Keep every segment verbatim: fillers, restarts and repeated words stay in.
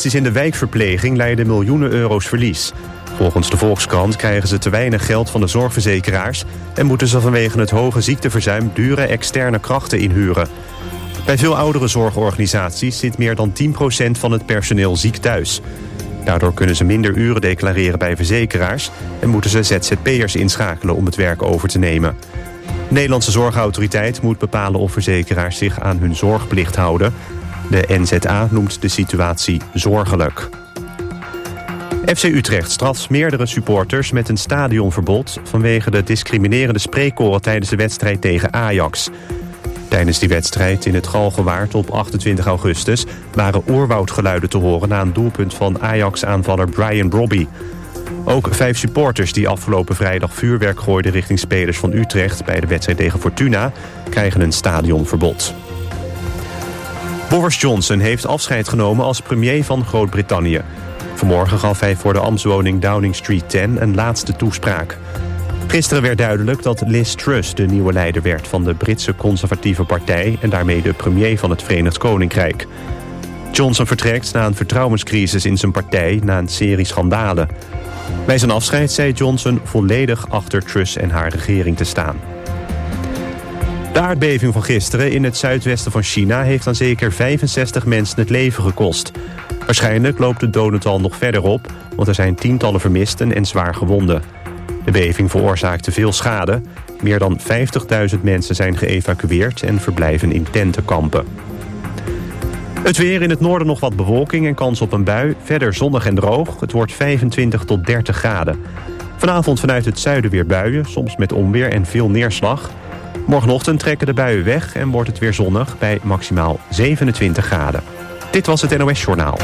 organisaties in de wijkverpleging lijden miljoenen euro's verlies. Volgens de Volkskrant krijgen ze te weinig geld van de zorgverzekeraars en moeten ze vanwege het hoge ziekteverzuim dure externe krachten inhuren. Bij veel oudere zorgorganisaties zit meer dan tien procent van het personeel ziek thuis. Daardoor kunnen ze minder uren declareren bij verzekeraars en moeten ze Z Z P'ers inschakelen om het werk over te nemen. De Nederlandse Zorgautoriteit moet bepalen of verzekeraars zich aan hun zorgplicht houden. De N Z A noemt de situatie zorgelijk. F C Utrecht straft meerdere supporters met een stadionverbod vanwege de discriminerende spreekkoren tijdens de wedstrijd tegen Ajax. Tijdens die wedstrijd in het Galgenwaard op achtentwintig augustus waren oerwoudgeluiden te horen na een doelpunt van Ajax-aanvaller Brian Brobby. Ook vijf supporters die afgelopen vrijdag vuurwerk gooiden richting spelers van Utrecht bij de wedstrijd tegen Fortuna krijgen een stadionverbod. Boris Johnson heeft afscheid genomen als premier van Groot-Brittannië. Vanmorgen gaf hij voor de ambtswoning Downing Street tien een laatste toespraak. Gisteren werd duidelijk dat Liz Truss de nieuwe leider werd van de Britse conservatieve partij en daarmee de premier van het Verenigd Koninkrijk. Johnson vertrekt na een vertrouwenscrisis in zijn partij na een serie schandalen. Bij zijn afscheid zei Johnson volledig achter Truss en haar regering te staan. De aardbeving van gisteren in het zuidwesten van China heeft aan zeker vijfenzestig mensen het leven gekost. Waarschijnlijk loopt het dodental nog verder op, want er zijn tientallen vermisten en zwaar gewonden. De beving veroorzaakte veel schade. Meer dan vijftigduizend mensen zijn geëvacueerd en verblijven in tentenkampen. Het weer: in het noorden nog wat bewolking en kans op een bui. Verder zonnig en droog. Het wordt vijfentwintig tot dertig graden. Vanavond vanuit het zuiden weer buien, soms met onweer en veel neerslag. Morgenochtend trekken de buien weg en wordt het weer zonnig bij maximaal zevenentwintig graden. Dit was het N O S Journaal.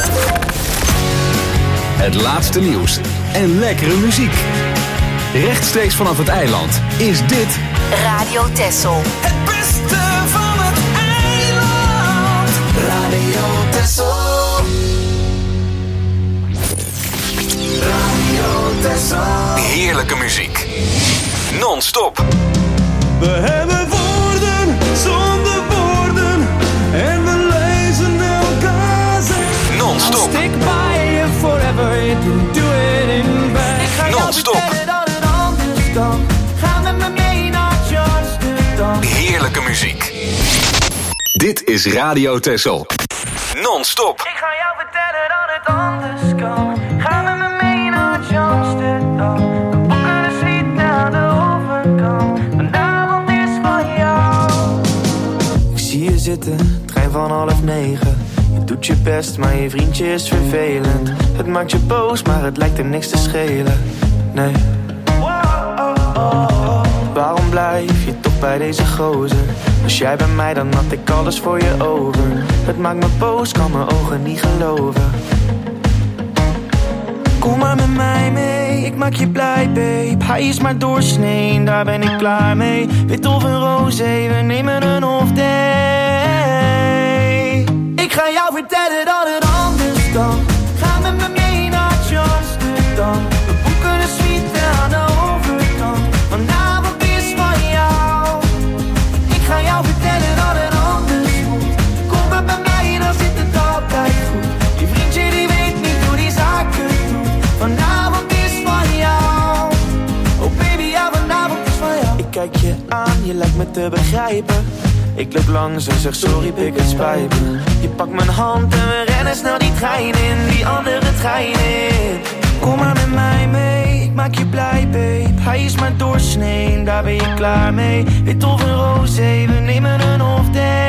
Het laatste nieuws en lekkere muziek. Rechtstreeks vanaf het eiland is dit Radio Texel. Het beste van het eiland. Radio Texel. Radio Texel. heerlijke muziek. Non-stop. We hebben woorden zonder woorden en we lezen elkaar zeggen. Non-stop. I'll stick by you forever, you can do it in vain. Non-stop. Ga met me mee naar Amsterdam. Heerlijke muziek. Dit is Radio Texel. Non-stop. Ik ga jou vertellen dat het anders kan. Ga met me mee naar Amsterdam. We boeken een suite naar de overkant. Vanavond is van jou. Ik zie je zitten, trein van half negen. Je doet je best, maar je vriendje is vervelend. Het maakt je boos, maar het lijkt hem niks te schelen. Nee. Waarom blijf je toch bij deze gozer? Was jij bij mij, dan had ik alles voor je over. Het maakt me boos, kan mijn ogen niet geloven. Kom maar met mij mee, ik maak je blij, babe. Hij is maar doorsnee, daar ben ik klaar mee. Wit of een roze, we nemen een off day. Ik ga jou vertellen dat het anders kan. Ga met me mee naar Amsterdam. We boeken een suite aan de overkant. Vanavond is van jou. Ik ga jou vertellen dat het anders moet. Kom maar bij mij, dan zit het altijd goed. Je vriendje die weet niet hoe die zaken doet. Vanavond is van jou. Oh baby, ja, vanavond is van jou. Ik kijk je aan, je lijkt me te begrijpen. Ik loop langs en zeg sorry, pik, het spijt me. Je pakt mijn hand en we rennen snel die trein in. Die andere trein in. Kom maar met mij mee, ik maak je blij, babe. Hij is maar doorsnee, daar ben je klaar mee. Wit of een roze, we nemen een off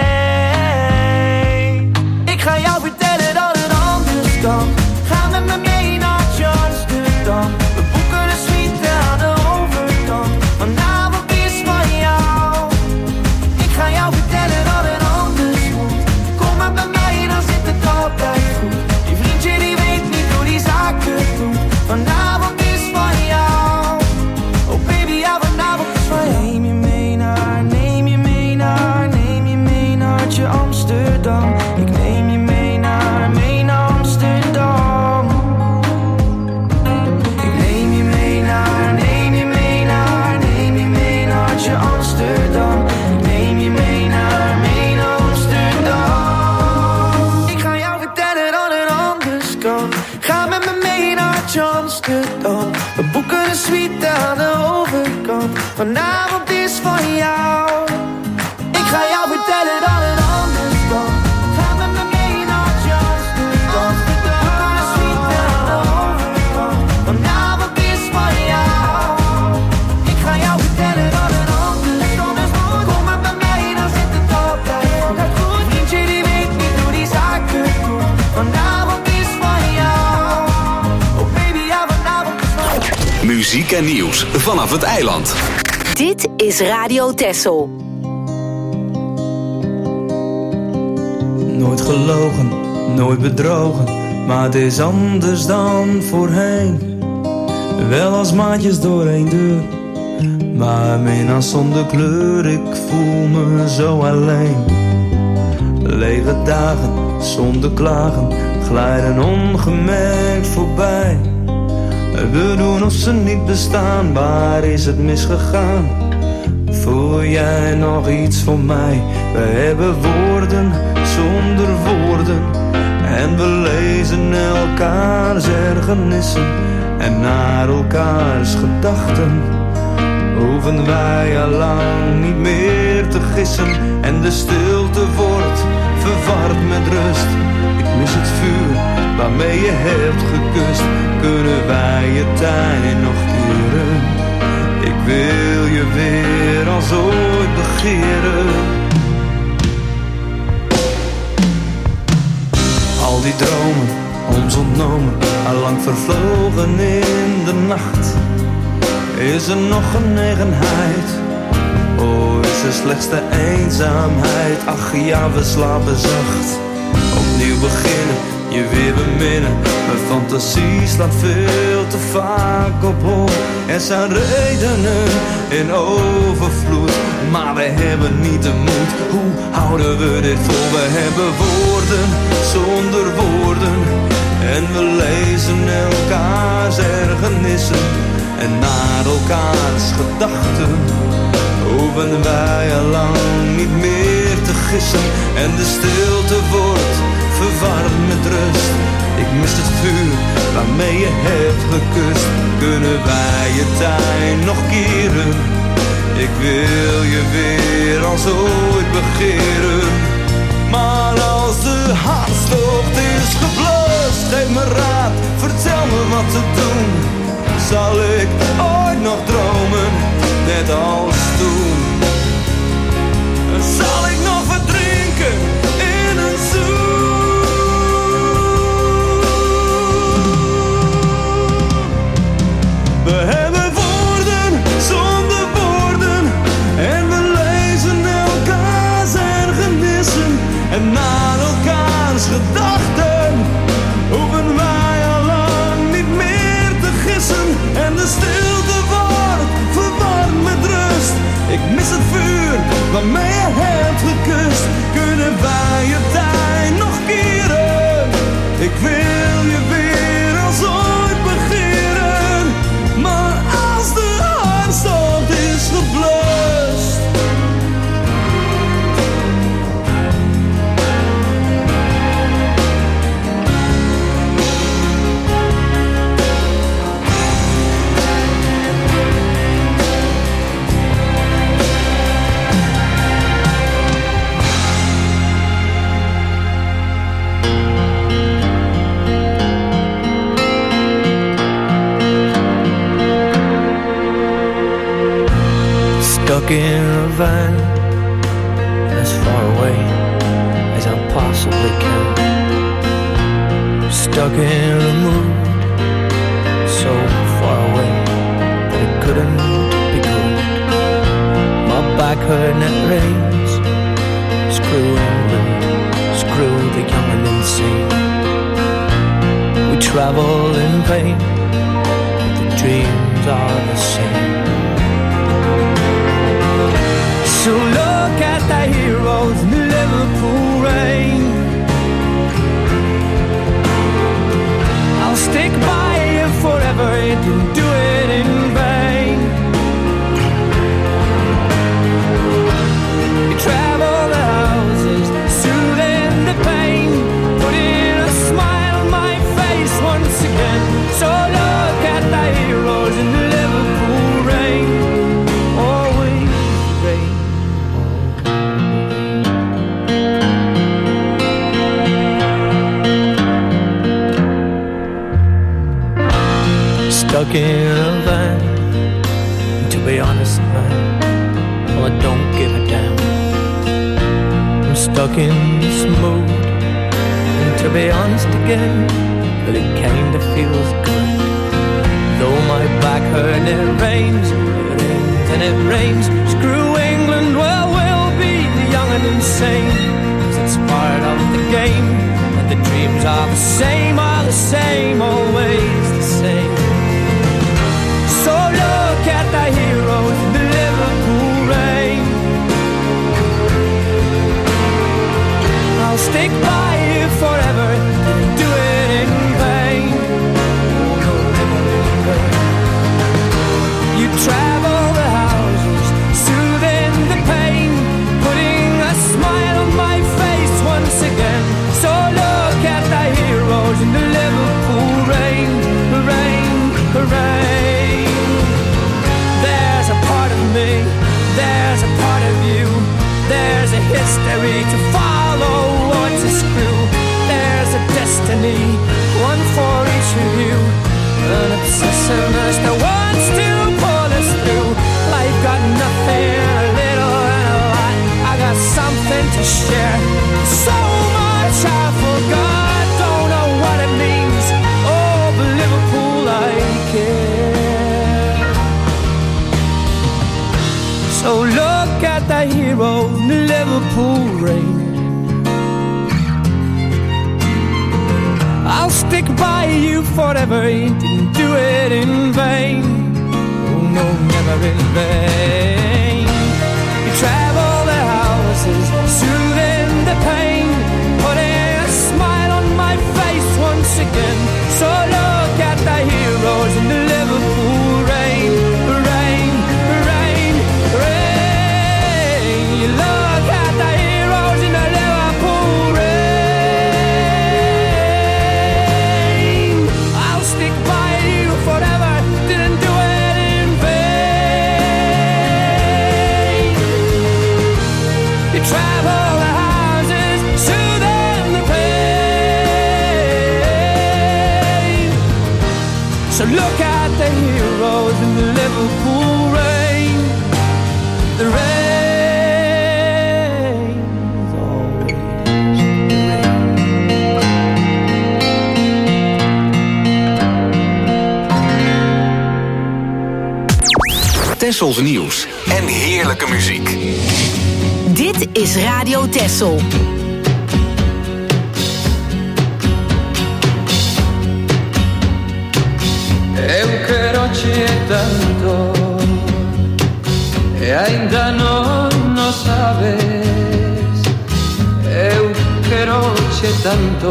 day. Ik ga jou vertellen dat het anders kan. Ga met me mee naar Amsterdam. We boeken een suite aan de overkant. Vanavond is van jou. Ik ga jou vertellen dat het anders moet. Kom maar bij mij, dan zit het altijd goed. Je vriendje die weet niet hoe die zaken doet. Vanavond is van jou. Oh baby, ja, vanavond is van jou. Neem je mee naar, neem je mee naar, neem je mee naar je Amsterdam. Ik neem je mee naar dan. Ga met me mee naar Amsterdam. We boeken een suite aan de overkant. Vanavond is van jou. Ik ga jou vertellen dat het anders kan. Ga met me mee naar Amsterdam. We boeken een suite aan de overkant. Vanavond is van jou. Ik ga jou vertellen dat het anders kan. Kom maar bij mij, dan zit het altijd goed. Vriendje die weet niet hoe die zaken doen. Vanavond is van jou. Oh baby, ja, vanavond is van jou. Muziek en nieuws vanaf het eiland. Dit is Radio Texel. Nooit gelogen, nooit bedrogen, maar het is anders dan voorheen. Wel als maatjes door één deur, maar minnaar zonder kleur. Ik voel me zo alleen. Lege dagen zonder klagen glijden ongemerkt voorbij. We doen of ze niet bestaan, waar is het misgegaan? Voel jij nog iets van mij? We hebben woorden zonder woorden en we lezen elkaars ergernissen en naar elkaars gedachten. Hoeven wij al lang niet meer te gissen en de stilte wordt verward met rust. Ik mis het vuur waarmee je hebt gekust. Kunnen wij je tijd nog keren? Ik wil je weer als ooit begeren. Al die dromen, ons ontnomen, allang vervlogen in de nacht. Is er nog genegenheid? Oh, is er slechts de eenzaamheid? Ach ja, we slapen zacht. Opnieuw beginnen, je weer beminnen. Mijn fantasie slaat veel te vaak op hol. Er zijn redenen in overvloed, maar we hebben niet de moed. Hoe houden we dit vol? We hebben woorden zonder woorden en we lezen elkaars ergernissen en naar elkaars gedachten. Hoeven wij al lang niet meer te gissen en de stilte wordt verwarmd met rust. Ik mis het vuur waarmee je hebt gekust. Kunnen wij je tijd nog keren? Ik wil je weer als ooit begeren. Maar als de hartstocht is geblust, geef me raad, vertel me wat te doen. Zal ik ooit nog dromen, net als toen? Zal ik nog verdrinken in een zoen? We hebben woorden zonder woorden en we lezen elkaars ergernissen en naar elkaars gedachten. Hoeven wij al lang niet meer te gissen en de stilte wordt verwarmd met rust. Ik mis het vuur waarmee je hebt gekust. Kunnen wij je tijd nog keren? Ik wil je weer als ooit begeren. Maar als de hartstocht is geblust, stuck in a van as far away as I possibly can. Stuck in a mood so far away that it couldn't be good. My back hurt and it rains. Screw England, screw the young and insane. We travel in vain, but the dreams are the same. So look at the heroes in the Liverpool rain. I'll stick by you forever, you didn't do it in vain. You travel the houses, soothing the pain, putting a smile on my face stuck in a van. To be honest, man, well, I don't give a damn. I'm stuck in this mood, and to be honest again, well, it kinda feels good. Though my back hurt and it rains, it rains and it rains. Screw England, well, we'll be young and insane, 'cause it's part of the game, and the dreams are the same, are the same, always the same. So look at the heroes in the Liverpool rain. I'll stick by you forever, didn't do it in vain. Oh, no, never in vain. You travel the houses, soothing the pain, putting a smile on my face once again. So look at the heroes in the Liverpool rain, rain, rain. There's a part of me, there's a part of you, there's a history to follow or to screw. There's a destiny, one for each of you, an obsessiveness that wants to pull us through. Life got nothing, a little and a lot. I got something to share, so much I forgot. Don't know what it means, oh, but Liverpool, I care. So look at the hero in the Liverpool rain. I'll stick by you forever, didn't do it in vain. Oh no, never in vain. You travel the houses, soothing the pain, putting a smile on my face once again. So look at the heroes in the Liverpool rain, rain, rain, rain. You look at the heroes in the Liverpool rain. I'll stick by you forever, didn't do it in vain. You travel the houses, soothing the pain. So look at the heroes in the Liverpool rain. The rain's always the rain. Tessels nieuws en heerlijke muziek. Dit is Radio Tessel. Eu quero-te tanto e ainda não, não sabes. Eu quero-te tanto,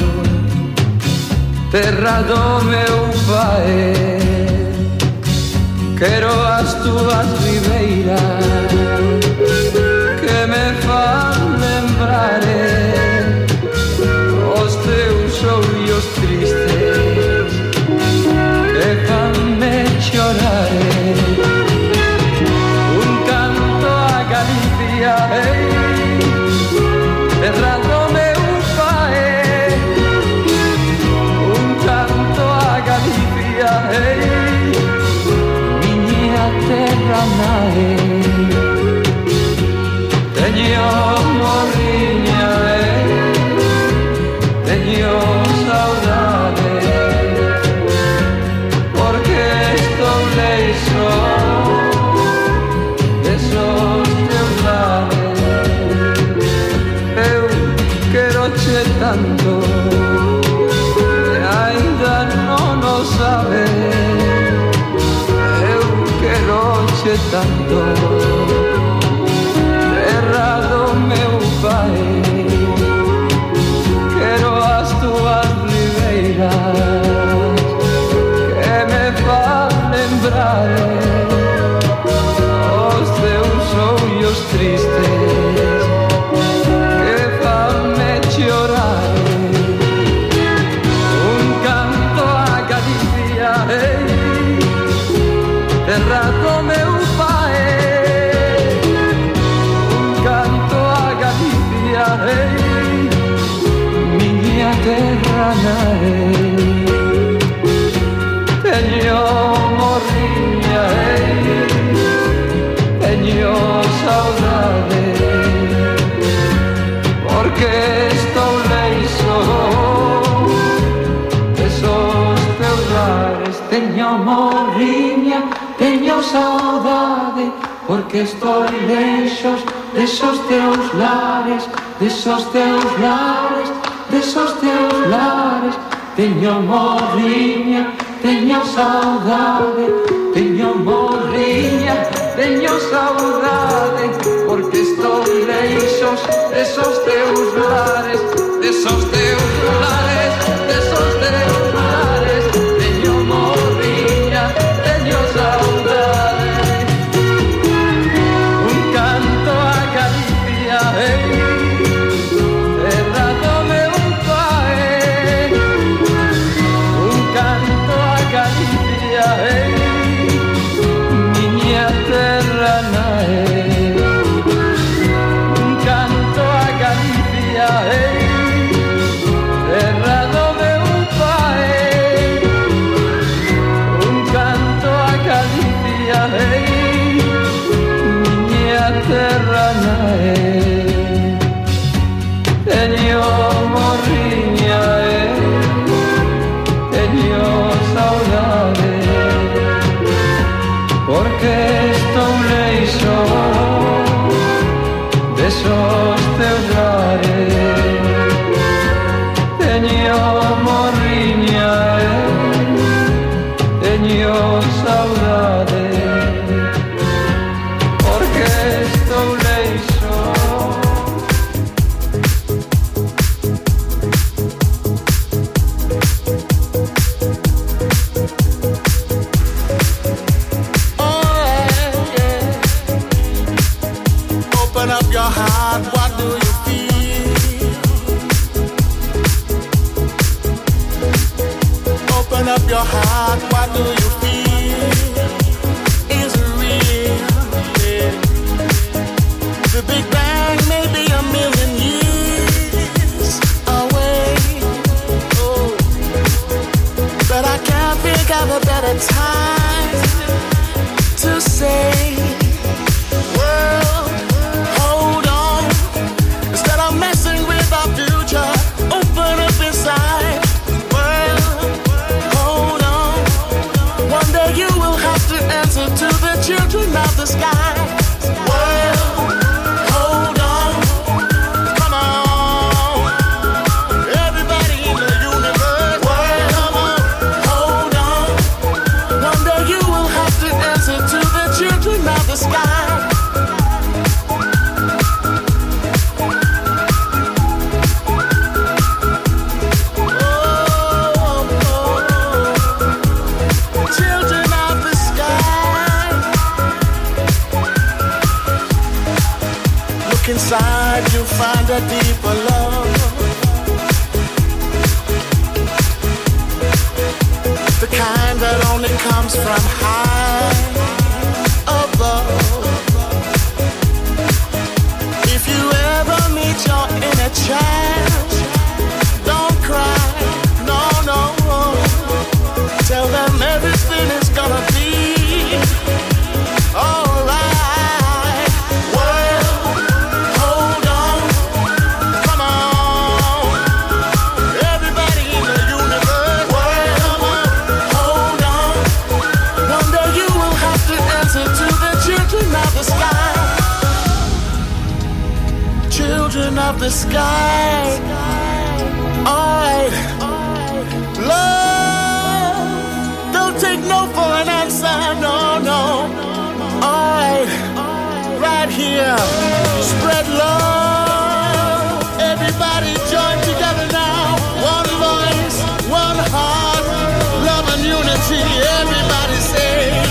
terra do meu pai. Quero as tuas ribeiras que me fan lembrar os teus olhos tristes que fan-me chorar. Un canto a Galicia, hey, terra do meu pai. Un canto a Galicia, hey, minha terra nai. Teño morriña, hey, teño saudade, porque estou leixo desos teus lares. Eu quero-te tanto e ainda non o sabes. Eu quero-te tanto, terra do meu pai. Quero as tuas ribeiras que me fan lembrar os teus olhos tristes que fan-me chorar. Un canto a Galicia, hey, terra do meu pai. Un canto a Galicia, hey, minha terra nai. Teño Tenho morriña, teño saudade, porque estou lexos desos teus lares, desos teus lares, desos teus lares. Teño morriña, teño saudade, teño morriña, teño saudade, porque estou lexos desos teus lares, desos teus lares, desos teus lares. Teño morriña, teño saudade. Un canto a Galicia, hey. Desos teus lares, teño morriña, teño saudade, porque estou leixo. Open up your heart, what do you feel? Open up your heart, what do you feel? Is it real? Yeah. The Big Bang may be a million years away. Oh, but I can't think of a better time to say, world, hold on. Instead of messing with our future, open up inside. World, hold on. One day you will have to answer to the children of the sky. World, hold on. Come on. Everybody in the universe. World, come on. Hold on. One day you will have to answer to the children of the sky. Inside you find a deeper love, the kind that only comes from high above. If you ever meet your inner child, don't cry, no, no. Tell them everything is gonna be alright. Children of the sky, alright. Love, don't take no for an answer, no, no. Alright, right here, spread love. Everybody join together now. One voice, one heart, love and unity. Everybody say,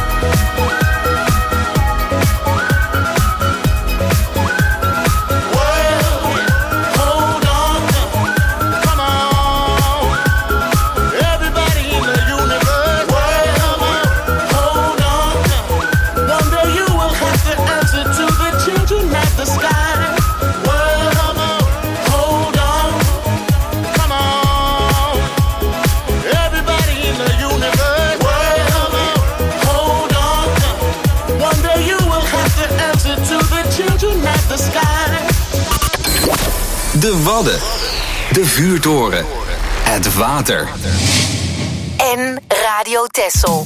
whoa. De Wadden. De Vuurtoren. Het water. En Radio Texel.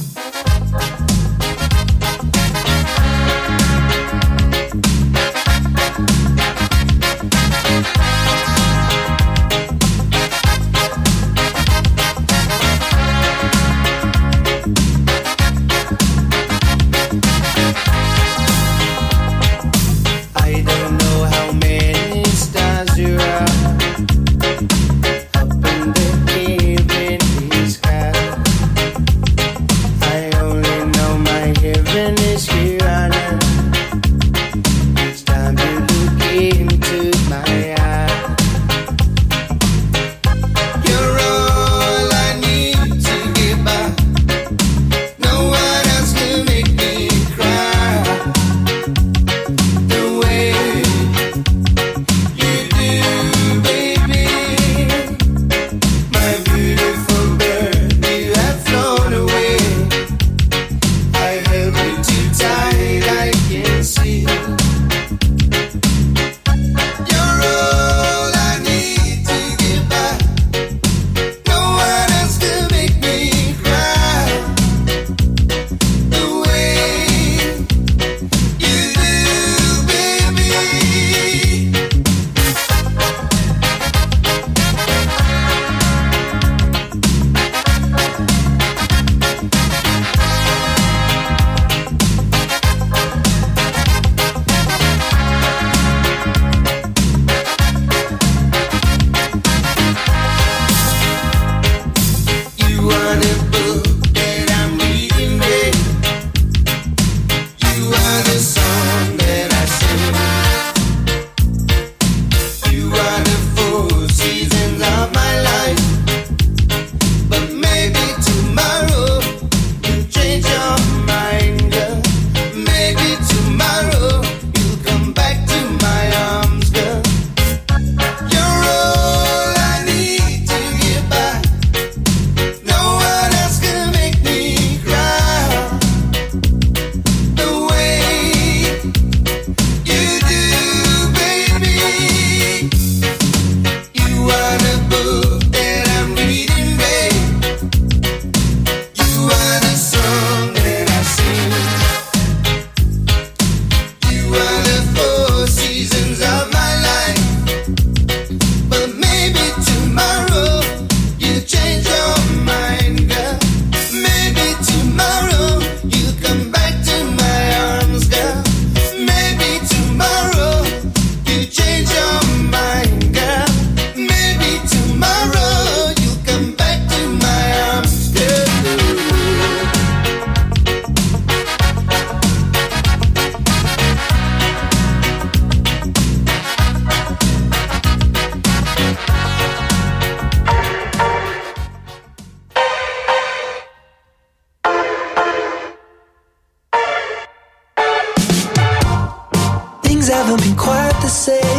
Haven't been quite the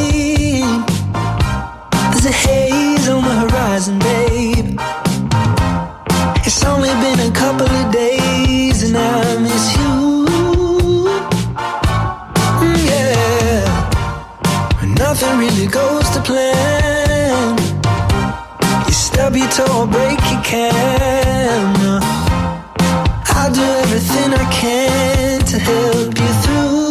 same. There's a haze on the horizon, babe. It's only been a couple of days and I miss you. Mm, yeah. Nothing really goes to plan. You stub your toe or break your can. I'll do everything I can to help you through.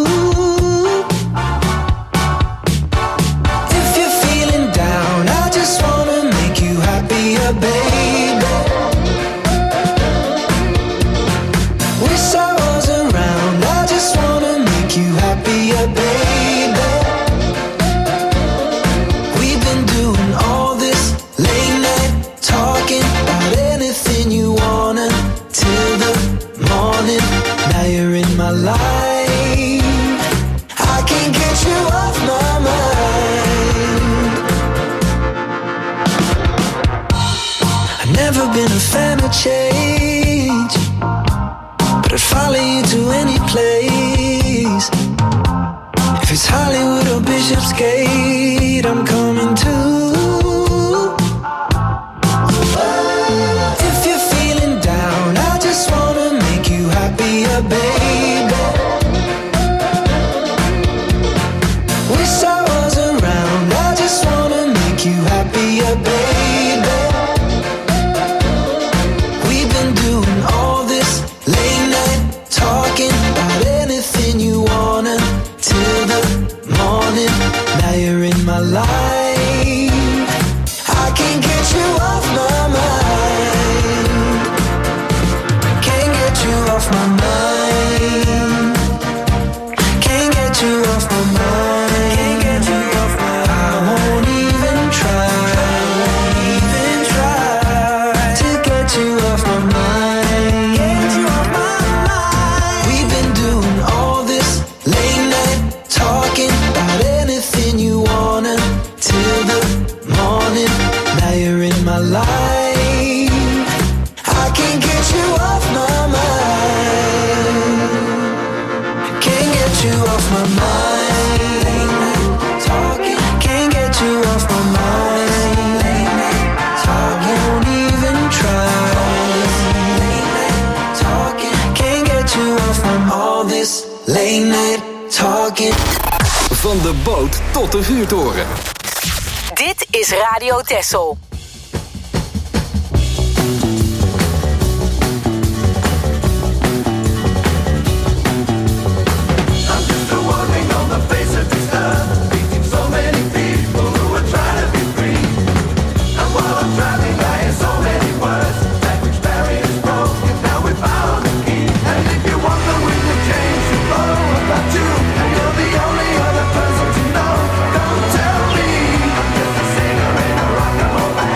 Baby, wish I was around. I just wanna make you happier, baby. We've been doing all this late night talking about anything you wanna till the morning. Now you're in my life. I can't get you off my mind. Never been a fan of change, but I'd follow you to any place. If it's Hollywood or Bishopsgate, I'm coming too. If you're feeling down, I just wanna make you happier, baby. Wish I was around, I just wanna make off my mind. Can't get you off my mind. Can't get you off my mind. I won't even try. Won't even try to get you off my mind. Get you off my mind. We've been doing all this late night talking about anything you wanna till the morning. Now you're in my life. I can't get you off my mind. Can't get you off my mind. Late night talking. Can't get you off my mind. Late night talking. Won't even try. Late night talking. Can't get you off from all this late night talking. Van de boot tot de vuurtoren. Dit is Radio Texel. Don't tell me I'm just a singer in a rock and roll band.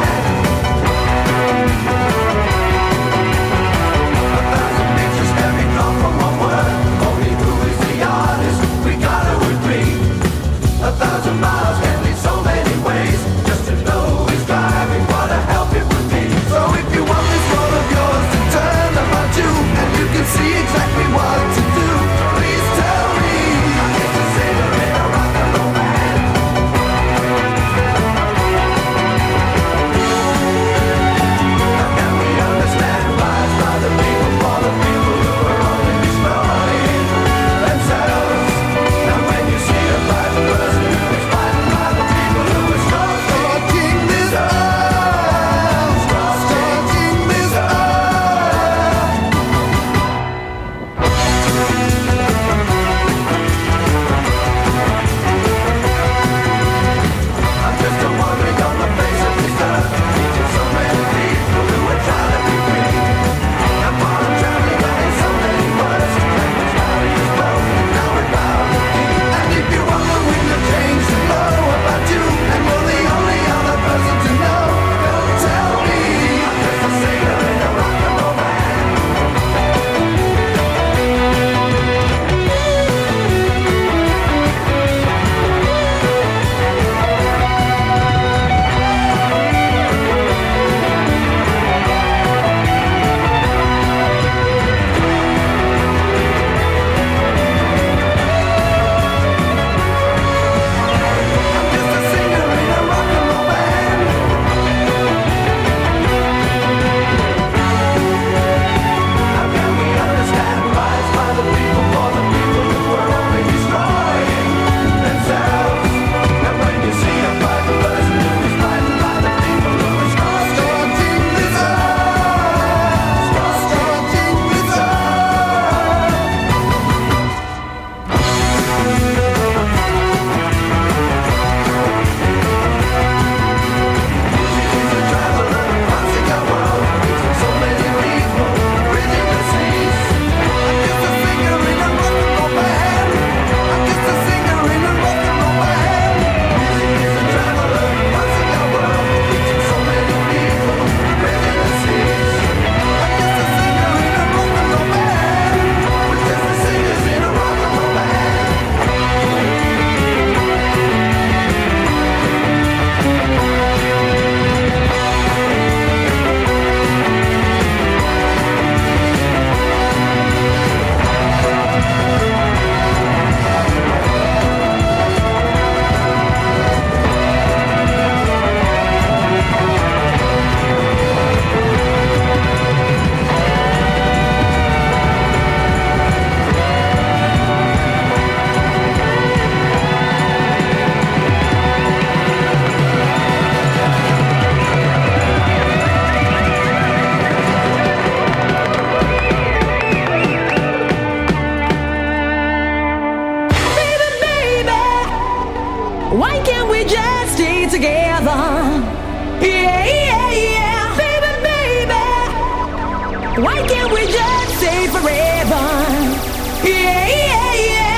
just stay forever? Yeah, yeah, yeah.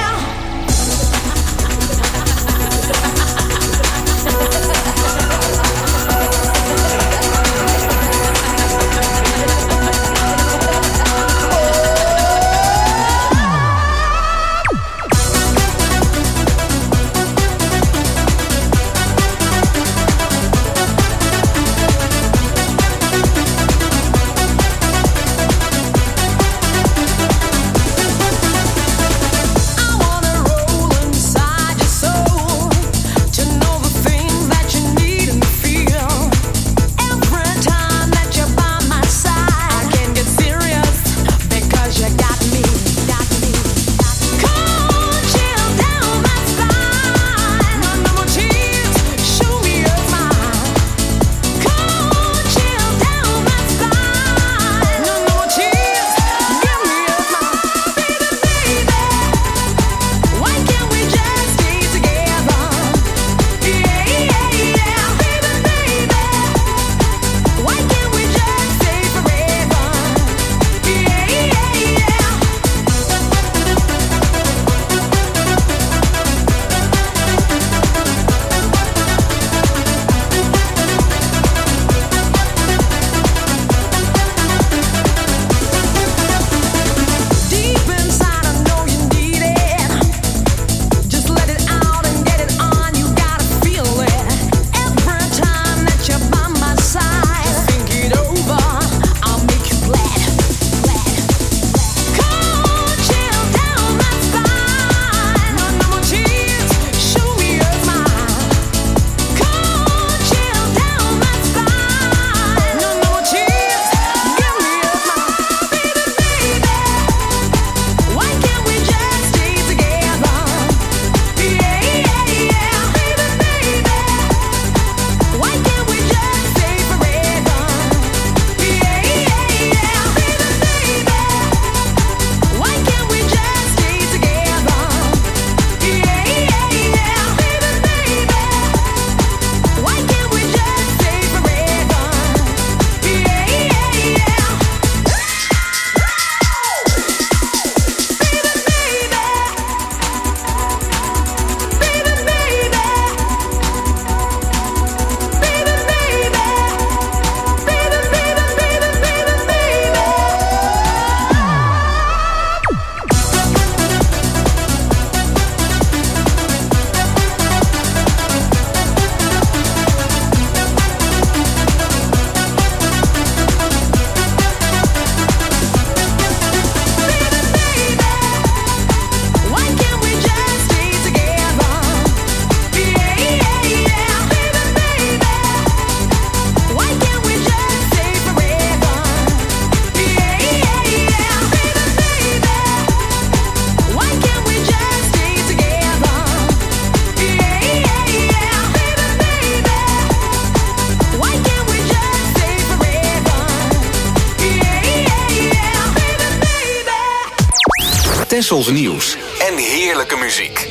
Tessels nieuws en heerlijke muziek.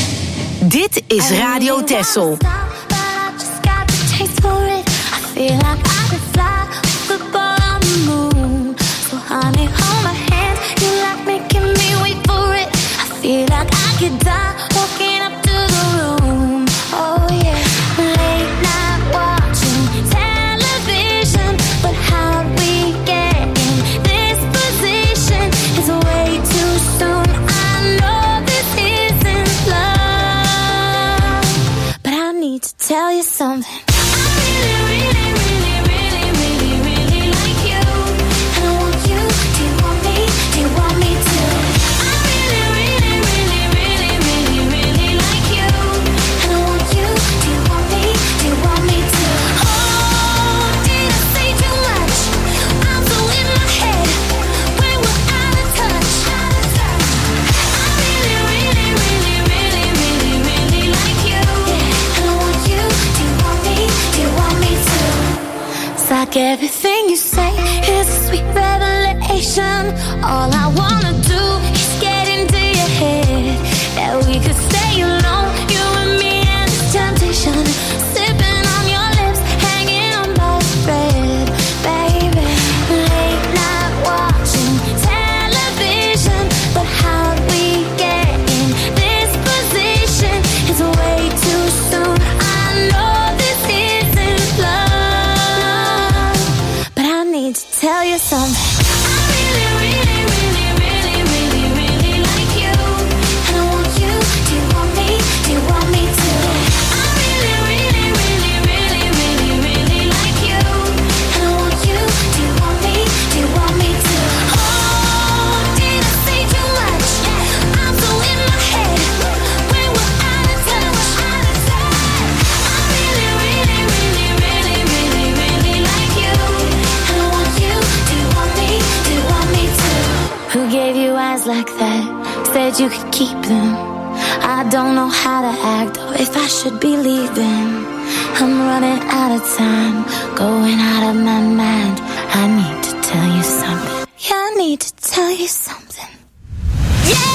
Dit is Radio Tessel. Tell you something. Like everything you say is a sweet revelation. All I wanna do is get into your head. That we could stay alone, you and me and this temptation. Sipping on your lips, hanging on by a thread. Baby, late night watching Who gave you eyes like that? Said you could keep them. I don't know how to act or if I should be leaving. I'm running out of time, going out of my mind. I need to tell you something. Yeah, I need to tell you something. Yeah!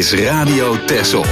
is Radio Texel.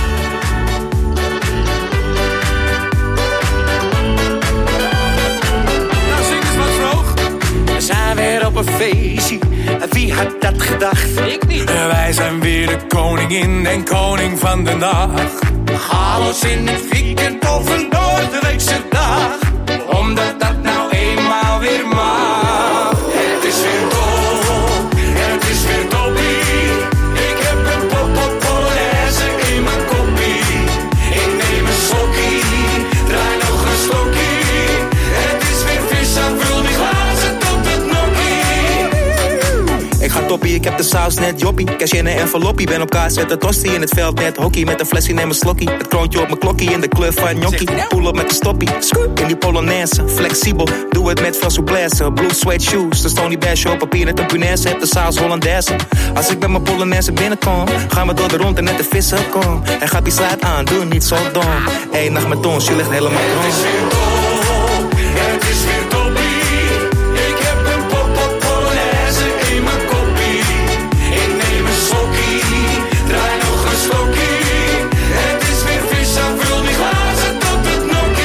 Nou, zing eens wat vroeg. We zijn weer op een feestje. Wie had dat gedacht? Ik niet. Wij zijn weer de koningin en koning van de nacht. Chaos in het weekend of een doordeweekse dag. Omdat dat nou eenmaal weer mag. Het is weer dol, het is weer toppie. Ik heb een pop-pop polonaise in mijn koppie. Ik neem een slokkie, draai nog een stokkie. Het is weer vis, vul die glazen tot het nokkie. Ik ga toppie, ik heb de saus net joppie. Cash in een enveloppie, ben op kaas met de tosti in het veld net hockey. Met een flesje neem een slokkie, het kroontje op mijn klokkie. In de club van gnocchi, pull op met de stoppie. In die polonaise, flexibel, doe het met veel souplesse. Blue suede shoes, de Stony Bash op papier net een punaise. Heb de saus Hollandaise. Als ik met mijn polonaise binnenkom, gaan we door de rond en net de vissen kom. En gaat die slaat aan, doe niet zo dom. Eén nacht met ons, je ligt helemaal krom. Het is weer dol, het is weer toppie. Ik heb een pop-pop polonaise in mijn koppie. Ik neem een slokkie, draai nog een stokkie. Het is weer vis, vul die glazen tot het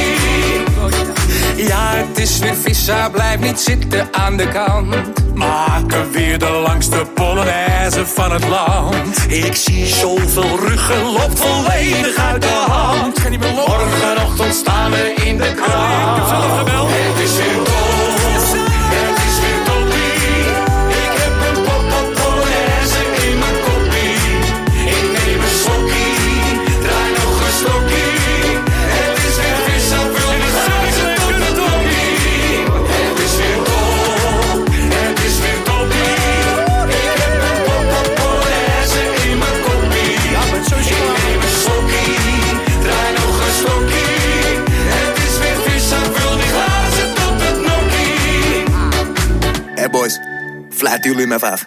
nokkie. Ja, het is weer vissa, blijf niet zitten aan de kant. Maken weer de langste polonaise van het land. Ik zie zoveel ruggen, loopt volledig uit de hand. Morgenochtend staan we in de krant. Het is weer dol, het is weer toppie. Ik heb een pop-pop polonaise in mijn koppie. Ik neem een slokkie, draai nog een stokkie. Het is weer vis, vul die glazen tot het nokkie. Het is weer dol, het is weer toppie. Ik heb een pop-pop polonaise in mijn koppie. Ik neem een slokkie, draai nog een stokkie. Het is weer vis, vul die glazen tot het nokkie. Hey boys, fluiten jullie me even af.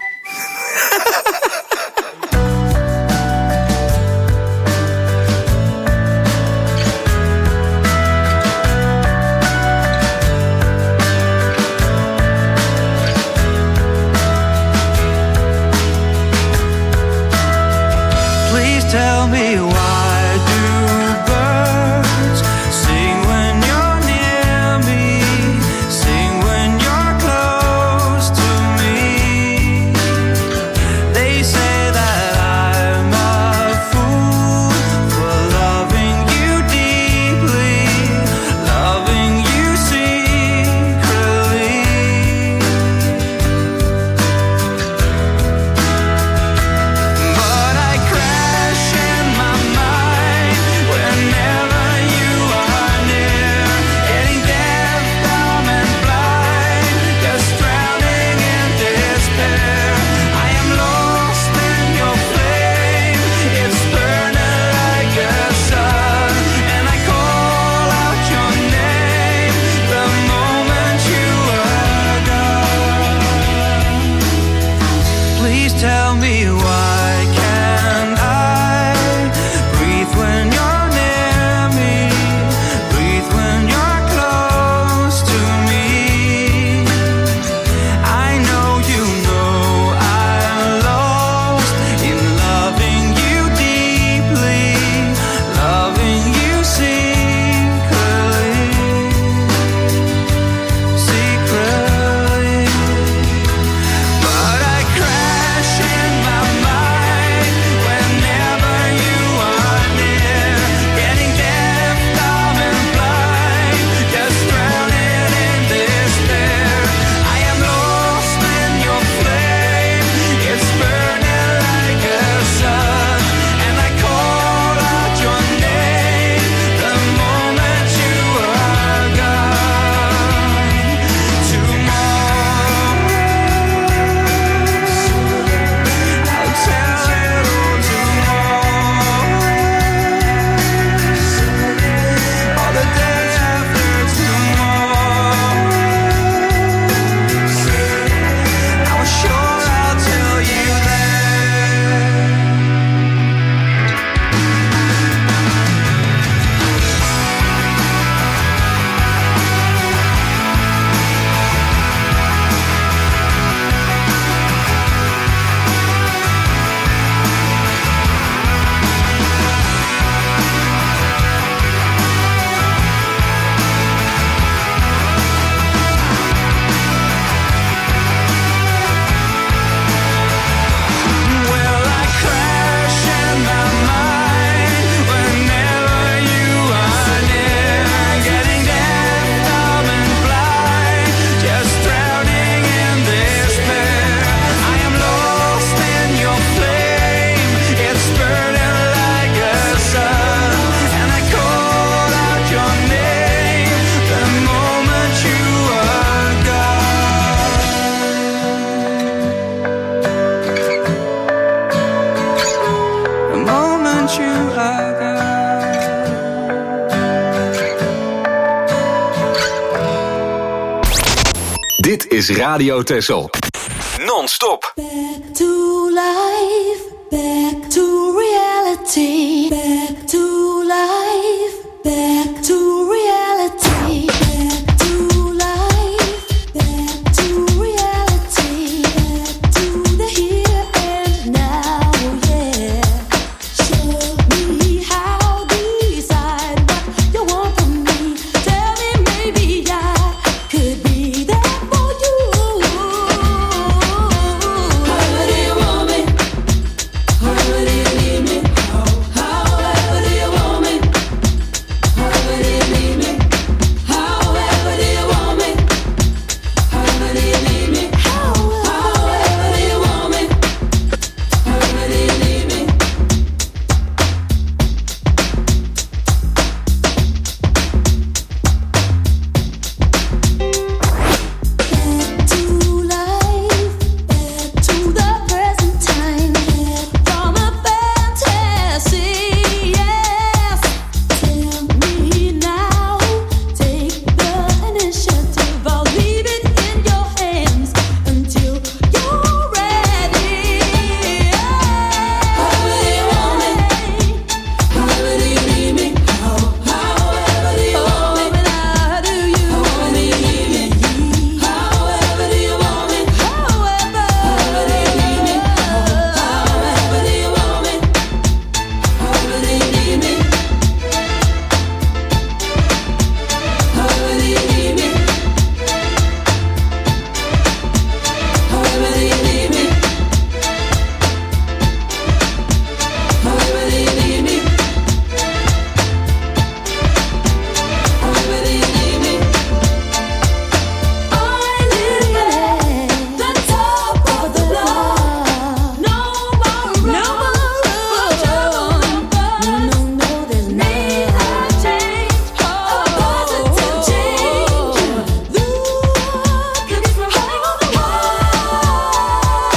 Please tell me why do birds sing when you're near me, sing when you're close to me. Dit is Radio Texel. Non-stop. Back to life, back to reality, back to life, back to reality, back to life, back to reality, back to the here and now, yeah. Show me how, decide what you want from me. Tell me maybe I could be there for you. However do you want me? However do you need me? However do you want me? However do you need me? However do you want me? However do you need me? However do you want me? However do you need me? Back to life, back to the present time, from a fantasy, yes. Tell me now, take the initiative. I'll leave it in your hands until you're ready. However do you want me? However do you need me? However do you want me? How do you want me? However do you want me? However do you need me? However do you want me? However do you need me? However do you need me? However do you need me? However do you need me? However do you need me? I live at the top of the block. No more room for trouble. No, no, there's need a change, a positive change. Look at me from high on the wall.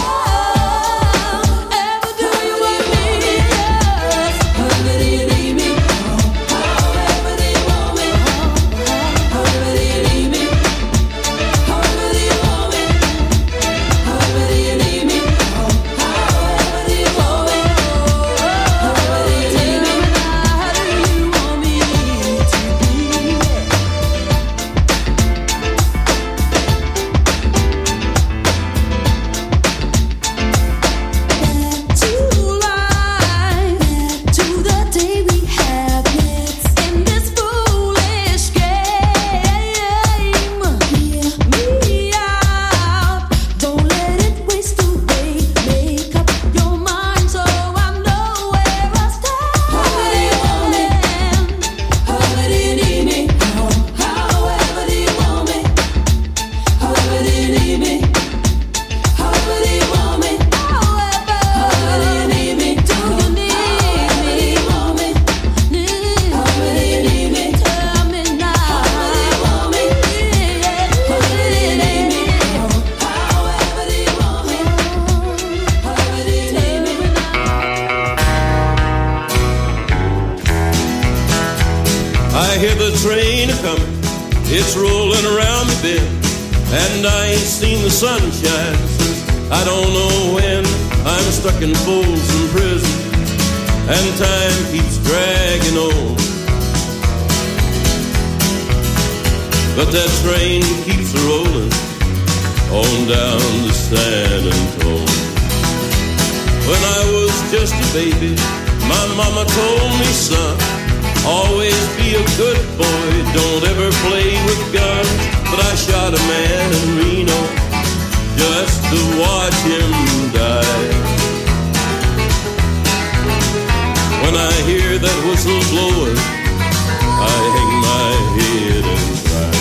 Ever do you want me? Yes. However do you need me? However do you want me? However do you need me? However do you want me? However do you need me? However do you want me? However do you need me? How do you want me to be? Back to life, back to the day we had in this foolish game. Hear me out, don't let it waste away. Make up your mind so I know where I stand. However do you want me? However do you need me? However do you want me? However do you need me? However do you want me? However do you need me? Do you need me? However do you want me? However do you need me? Tell me now. However do you want me? However do you need me? However do you want me? However do you need me? I hear the train a-comin', it's rolling around the bend, and I ain't seen the sunshine since I don't know when. I'm stuck in Folsom Prison, and time keeps dragging on. But that train keeps rolling on down to San Antonio. When I was just a baby, my mama told me, son, always be a good boy, don't ever play with guns. But I shot a man in Reno just to watch him die. When I hear that whistle blowing, I hang my head and cry.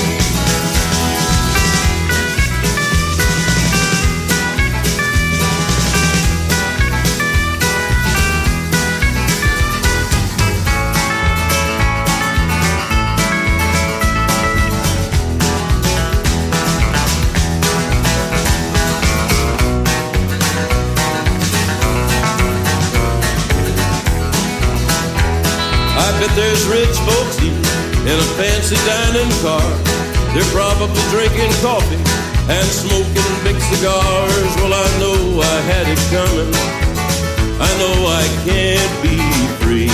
I bet there's rich folks eating in a fancy dining car. They're probably drinking coffee and smoking big cigars. Well, I know I had it coming. I know I can't be free.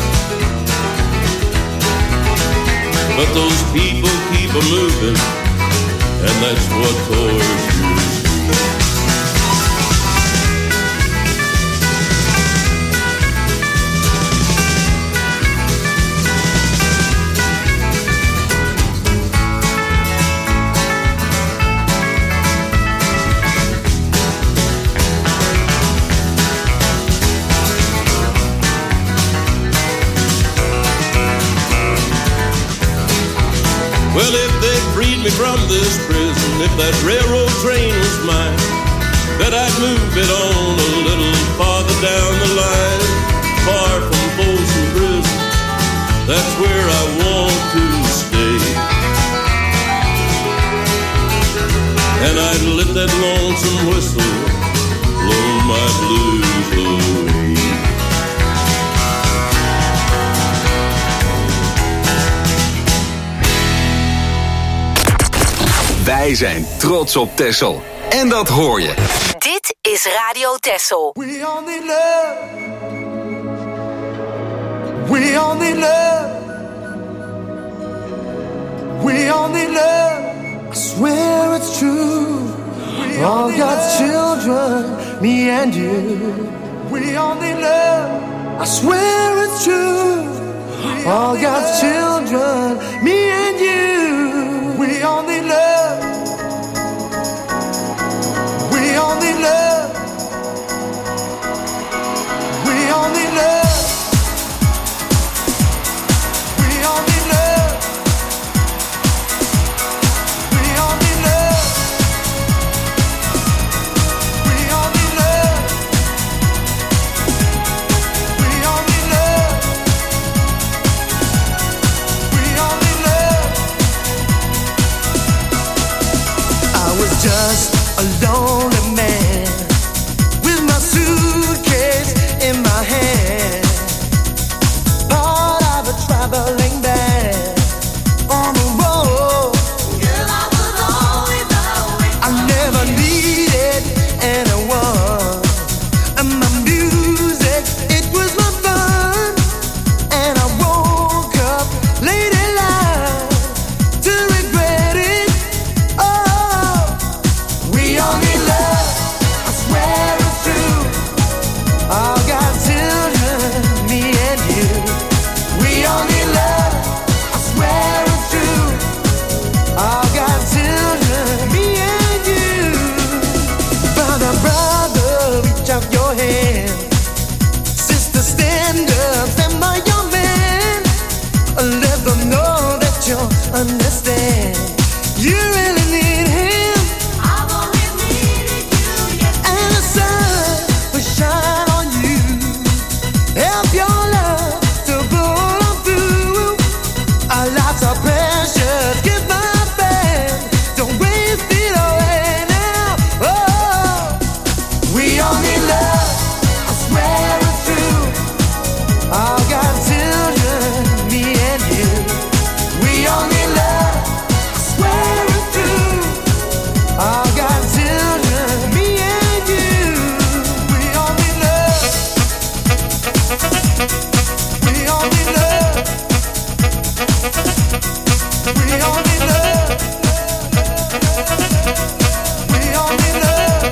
But those people keep a moving, and that's what tortures me. Well, if they freed me from this prison, if that railroad train was mine, that I'd move it on a little farther down the line, far from Folsom Prison. That's where I want to stay. And I'd let that lonesome whistle blow my blues away. Wij zijn trots op Texel. En dat hoor je. Dit is Radio Texel. We all need love. We all need love. We all need love. I swear it's true. All God's children, me and you. We all need love. I swear it's true. All God's children, me and you. We all need love. We all need love. We all need love. We all need love. We all need love. We all need love. We all need love. We all need love. I was just a lonely man with my suitcase in my hand, part of a traveling band on the road. Girl, I was always always I never needed anyone, and my music, it was my fun. And I woke up late in life to regret it. Oh, we all need love. I swear it's true. All God's children, me and you. We all need love. I swear it's true. All God's children, me and you. Brother, brother, reach out your hand. Sister, stand up, stand by your man. Let them know that you understand. You really need him. I've always needed you, yes. And the sun will shine on you. Help your love to pull on through. Our lives are precious. Give my best. Don't waste it away now. Oh, we all need love. I swear it's true. All God's children, me and you. We all need love. I swear it's true. All God's children, me and you. We all need love. We all need love. We all need love. We all need love.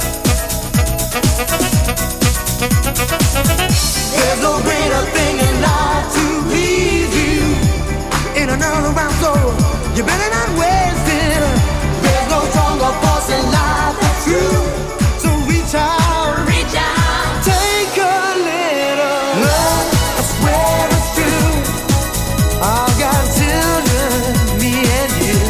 There's no greater thing in life to please you. In another round, so you better not waste it. There's no stronger force in life that's true. So reach out, reach out, take a little love. I swear it's true. All God's children, me and you.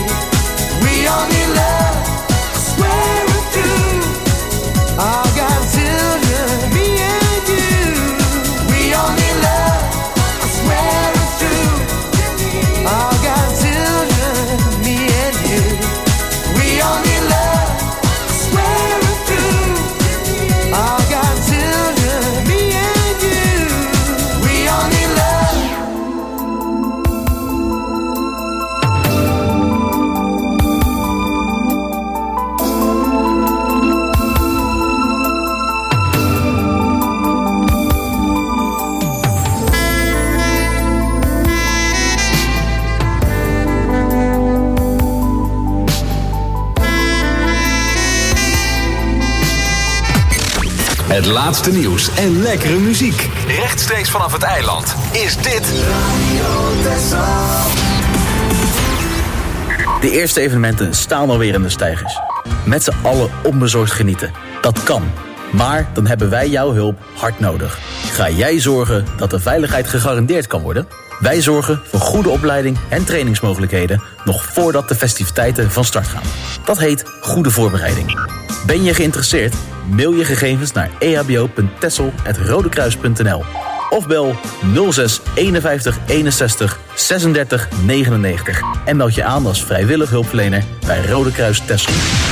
Het laatste nieuws en lekkere muziek. Rechtstreeks vanaf het eiland is dit Radio Texel. De eerste evenementen staan alweer in de steigers. Met z'n allen onbezorgd genieten. Dat kan. Maar dan hebben wij jouw hulp hard nodig. Ga jij zorgen dat de veiligheid gegarandeerd kan worden? Wij zorgen voor goede opleiding en trainingsmogelijkheden nog voordat de festiviteiten van start gaan. Dat heet goede voorbereiding. Ben je geïnteresseerd? Mail je gegevens naar e h b o punt texel apenstaartje rodekruis punt n l of bel nul zes eenenvijftig eenenzestig zesendertig negenennegentig en meld je aan als vrijwillig hulpverlener bij Rode Kruis Texel.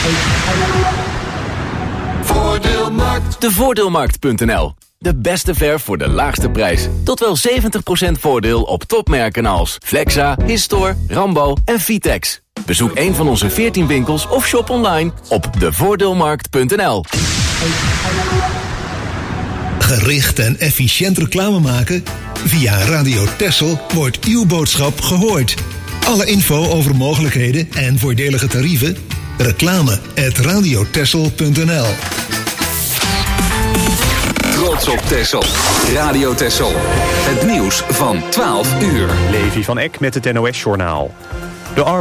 Voordeelmarkt. De voordeelmarkt punt n l. De beste verf voor de laagste prijs. Tot wel zeventig procent voordeel op topmerken als Flexa, Histor, Rambo en Vitex. Bezoek een van onze veertien winkels of shop online op de voordeelmarkt punt n l. Gericht en efficiënt reclame maken? Via Radio Texel wordt uw boodschap gehoord. Alle info over mogelijkheden en voordelige tarieven? Reclame at radio texel punt n l. Trots op Texel. Radio Texel. Het nieuws van twaalf uur. Levi van Eck met het N O S-journaal. De